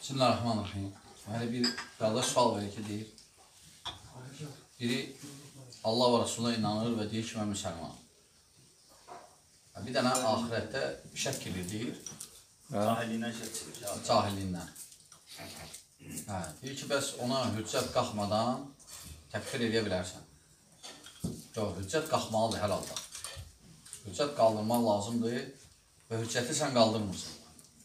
Bismillahirrahmanirrahim. Hələ bir qardaş sual verir ki, deyir. Biri Allah və Rasuluna inanır və deyir ki, mən müsəlmanım. Bir dənə ahirətdə şək edir, deyir. Cahilliyindən şək edir. Cahilliyindən. Deyir ki, bəs ona hüccət qalxmadan təkfir edə bilərsən. Yox, hüccət qalxmalıdır hər halda. Hüccət qaldırmaq lazımdır və hüccəti sən qaldırmırsan.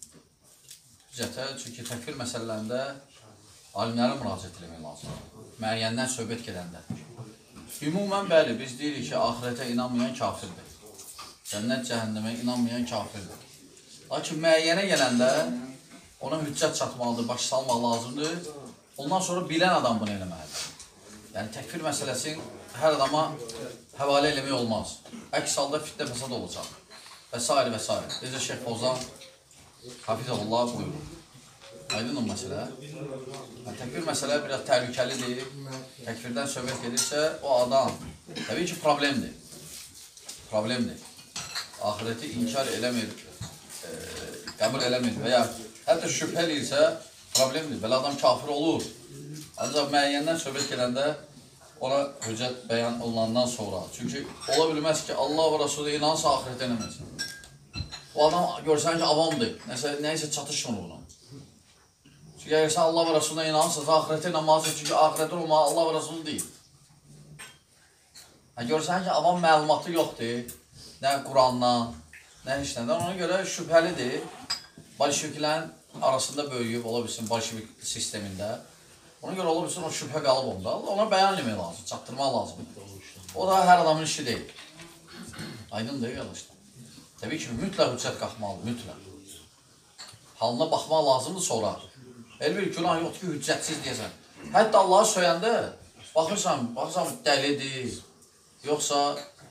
Çünki təkfir məsələlərində alimlərə müraciət etmək lazımdır. Müəyyəndən söhbət gedəndə. Ümumən bəli, biz deyirik ki, ahirətə inanmayan kafirdir. Cənnət, cəhənnəmə inanmayan kafirdir. Lakin müəyyənə gələndə ona hüccət çatmalıdır, baş salmaq lazımdır. Ondan sonra bilən adam bunu eləməlidir. Yəni, təkfir məsələsini hər adama həvalə eləmək olmaz. Əks halda fitnə fəsad olacaq. Və s. və s. Necə Şeyx Fozan Hafizullah buyurur. Aydın o məsələ. Təkfir məsələ biraz təhlükəlidir. Təkfirdən söhbət edirsə, o adam təbii ki, problemdir. Problemdir. Ahirəti inkar eləmir, qəbul eləmir və ya hətta şübhə edirsə, problemdir. Belə adam kafir olur. Ancaq müəyyəndən söhbət gedəndə ona hüccət bəyan olunandan sonra. Çünki ola bilməz ki, Allah və Rasulü inansa ahirətə inanməsin. O adam görsən ki, avamdır, nəysə çatışmır buna. Çünki əgər sən Allah və Rasuluna inanırsanız, ahirətə inanmalısın, çünki ahirətə olmalı Allah və Rasulü deyil. Görsən ki, avam məlumatı yoxdur, nə Qurandan, nə heç nədən, ona görə şübhəlidir. Bolşeviklərin arasında böyüyüb, ola bilsin, bolşevik sistemində. Ona görə ola bilsin, o şübhə qalıb onda. Ona bəyan eləmək lazım, çatdırmaq lazımdır. O da hər adamın işi deyil. Aydın deyil, qardaşlar. Təbii ki, mütləq hüccət qalxmalıdır, mütləq. Halına baxmaq lazımdır sonra. Elə bir günah yoxdur ki, hüccətsiz deyəsən. Hətta Allahı söyəndə, baxırsan dəlidir, yoxsa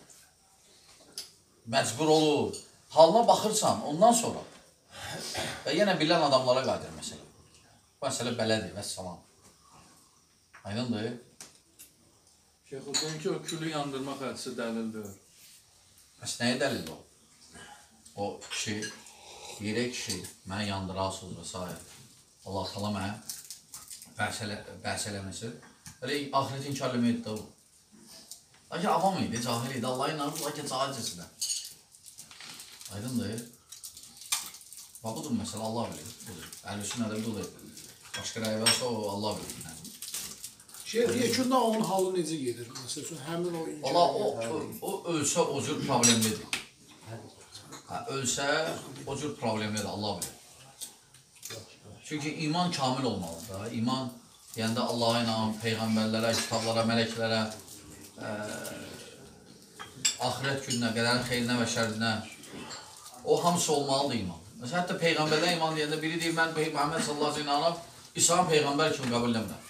məcbur olur. Halına baxırsan, ondan sonra. Və yenə bilən adamlara qaydır məsələ. Bu məsələ belədir, vəssalam. Aydındır. Şeyx, o deyir ki, o külü yandırmaq hədisi dəlildir. Bəs nəyə dəlildir o? O kişi, deyirək kişi, mənə yandırasınız və s. Allah tala mənə bəhs eləməsin. Elə ahirəti inkar eləməkdir də o. Lakin avam idi, cahil idi, Allah inanır, lakin cahilcəsinə. Aydındır. Budur məsələ, Allah bilir. Əhlüsünnədə budur. Başqa rəy varsa o, Allah bilir. Yekunda onun halı necə gedir? Məsələn, həmin o inkar. O ölsə o cür problemlidir. Ölsə o cür problemlidir, Allah bilir. Çünki iman kamil olmalıdır. İman, deyəndə Allah'a inan, peyğəmbərlərə, kitablara, mələklərə, axirət gününə, qədərin xeyrinə və şərinə, o hamısı olmalıdır iman. Məsələn, hətta peyğəmbərlər iman deyəndə biri deyir, mən Muhammed sallallahu aleyhi ve sellem inanıb, İsa'nın peyğəmbər kimi qəbul eləmirəm.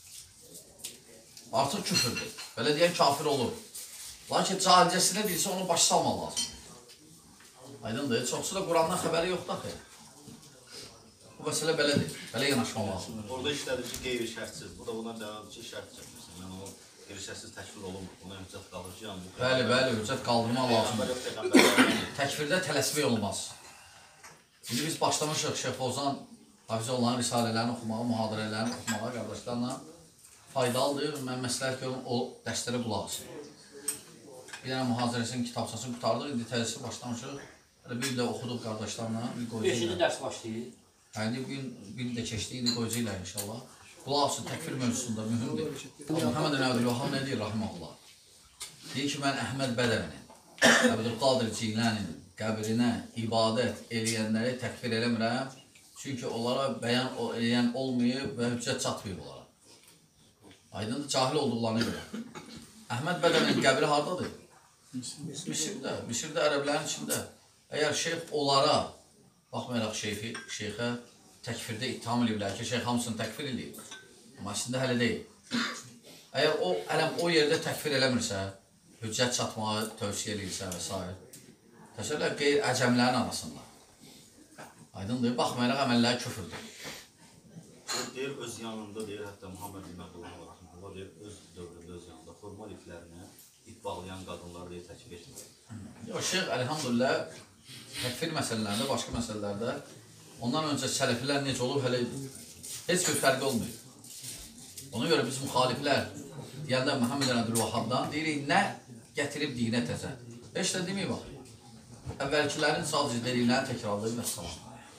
Artıq küfürdür. Belə deyən kafir olur. Lakin cahilcəsinə deyilsə, onu baş salmaq lazım. Aydındır, çoxsu da Qurandan xəbəri yoxdur axı. Bu məsələ belədir, belə yanaşmaq lazımdır. Orada işlədir ki, qeyri-şərtsiz. Bu da buna devam ki, şərt çəkmişsin. Yəni o qeyri-şərtsiz təkfir olunmur. Buna hüccət qalır ki, yəni... Bəli, hüccət qaldırmaq lazımdır. Təkfirdə tələsmək olmaz. İndi biz başlamışıq Şeyx Fozan Hafizullah risalələrini oxumağa, mühadirələrini oxumağa qardaşlarla faydalıdır. Mən məsləhət görüm, o dərslərə qulaq asın. Bir dənə mühazirəsinin kitabçasını qutardıq, indi tədrisi başlamışıq. Bir də oxuduq qardaşlarla. 5-ci dərs başlayır. Yəni, bir də keçdi, indi qoyacaqlar inşallah. Qulaq asın, təkfir mövzusunda mühümdür. Muhammed Əbdülvahhab nə deyir, rahiməhullah? Deyir ki, mən Əhməd Bədəvinin, Əbdülqadir Ceylaninin qəbrinə ibadət eləyənləri təkfir eləmirəm. Çünki onlara bəyan eləyən olmayıb və hüccət çatmayıb onlara. Aydındır, cahil olduqlarına görə. Əhməd Bədəvinin qəbri haradadır? Misirdə, ərəblərin içində. Əgər şeyx onlara, baxmayaraq şeyxə təkfirdə ittiham ediblər ki, şeyx hamısını təkfir edib. Amma əslində hələ deyil. Əgər o yerdə təkfir eləmirsə, hüccət çatmağı tövsiyə edirsə və s. Təsəvvürlər qeyr-əcəmlərin arasında. Aydındır, baxmayaraq əməlləri küfürdür. Deyir, öz yanında deyir, hətta Muhammed Əbdülvahhab deyir, öz dövründə öz yanında formal iplərini ip bağlayan qadınlar deyir, təkfir etmir. Şeyx, əlhamdülillah, təkfir məsələlərində, başqa məsələlərdə ondan öncə sələfilər necə olub, hələ heç bir fərqi olmuyor. Ona görə biz müxaliflər deyəndə Muhammed Abdülvahhabdan deyirik, nə gətirib dinə təzə. Heç də deməyib bax. Əvvəlkilərin sadəcə dediklərini təkrarlayıb və salam.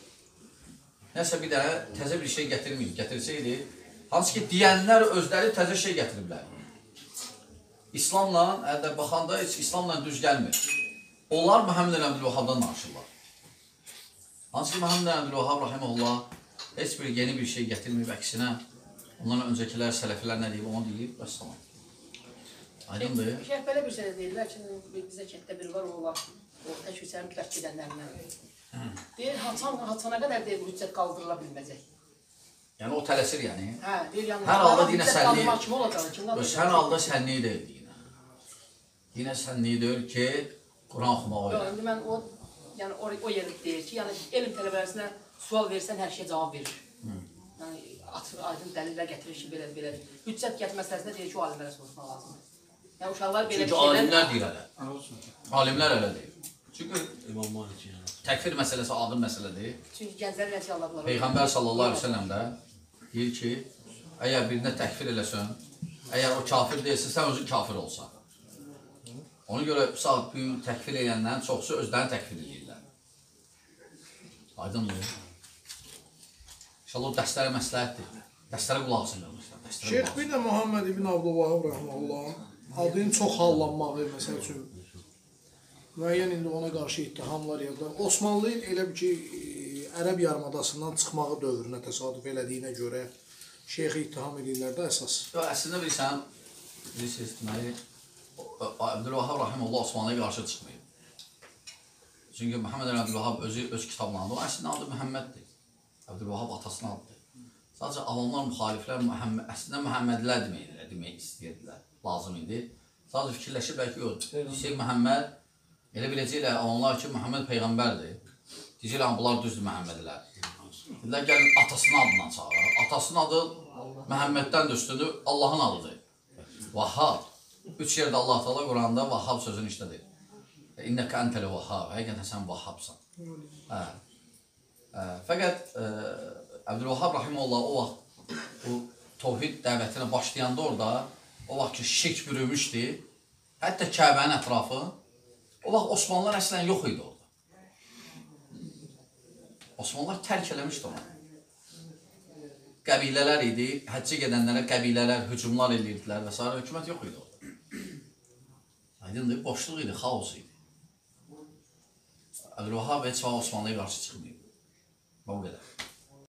Nəsə bir dənə təzə bir şey gətirməyib. Gətirsəydi, hansı ki deyənlər özləri təzə şey gətiriblər. İslamla, əldə baxanda heç İslamla düz gəlmir. Onlar Muhammed Abdülvahhabdan danışırlar. Hansı ki Muhammed Abdülvahhab rahimehullah heç bir yeni bir şey gətirməyib, əksinə ondan öncəkilər, sələfilər nə deyib, onu deyib və salam. Aydındır. Şeyh belə bir şey deyirlər ki, bizə kənddə bir var, o var, o təşvişlərin tərk edənlərindən. Deyir, haçana qədər deyir, hüccət qaldırıla bilməyəcək. Yəni o tələsir yəni. Hə, deyir, yəni, hər halda dinə hüccət qaldırmaq kimi olacaq. Hər halda sənliyi deyil dinə. Dinə sənliyi deyil ki, Quran oxumaq yox, indi mən o yeri deyir ki, yəni elm tələbələrinə sual versən hər şeyə cavab verir. Yəni aydın dəlillər gətirir ki, belədir. Hüccət gətirmə məsələsində deyir ki, o alimlərə soruşmaq lazımdır. Yəni uşaqlar belə çünki alimlər deyir hələ. Alimlər hələ deyir. Çünki təkfir məsələsi adım məsələdir. Çünki gənclər nəticə Allah bunlar. Peyğəmbər sallallahu əleyhi və səlləm də deyir ki, əgər birinə təkfir eləsən, əgər o kafir deyilsə, sən özün kafir olsan. Ona görə saat bu təkfir edənlərin çoxsu özlərini təkfir edirlər. Aydındır. İnşallah o dərslərə məsləhətdir. Dərslərə qulaq asın. Şeyx bir də Muhammed ibn Abdülvahhab rahimehullah adının çox hallanmağı, məsəl üçün müəyyən indi ona qarşı ittihamlar yaradır. Osmanlının elə bir ki, Ərəb yarımadasından çıxmağı dövrünə təsadüf elədiyinə görə şeyxi ittiham edirlər də əsas. Yox, əslində bilirsən, deməli, Abdülvahhab rahimehullah Osmanlıya qarşı çıxmayıb. Çünki Muhammed Abdülvahhab öz kitablarında, o əslində adı Məhəmməddir. Abdülvahhab atasının adıdır. Sadəcə avamlar, müxaliflər əslində Məhəmmədlər demək istəyirdilər, lazım idi. Sadəcə fikirləşirlər ki, yox, Hüseyin Məhəmməd, elə biləcəklər avamlar ki, Məhəmməd Peyğəmbərdir. Deyəcəklər, bunlar düzdür Məhəmmədlər. Dedilər, gəlin atasının adından çağıraq. Atasının adı Məhəmməddən də üstündür, Allahın adıdır. Vahhab. 3 yerdə Allah Teala Quranda Vahhab sözünü işlədir. İnnəkə əntələ Vahhab. Həqiqətən sən Vahhabsan. Fəqət Abdülvahhab rahimehullah o vaxt bu tövhid dəvətinə başlayanda orada, o vaxt ki şirk bürümüşdü, hətta Kəbənin ətrafı, o vaxt Osmanlılar əslən yox idi orada. Osmanlılar tərk eləmişdi onu. Qəbilələr idi, həccə gedənlərə qəbilələr, hücumlar edirdilər və s. Hökumət yox idi orada. Aydındır, boşluq idi, xaos idi. Abdülvahhab heç vaxt Osmanlıya qarşı çıxmayıb. Bu qədər.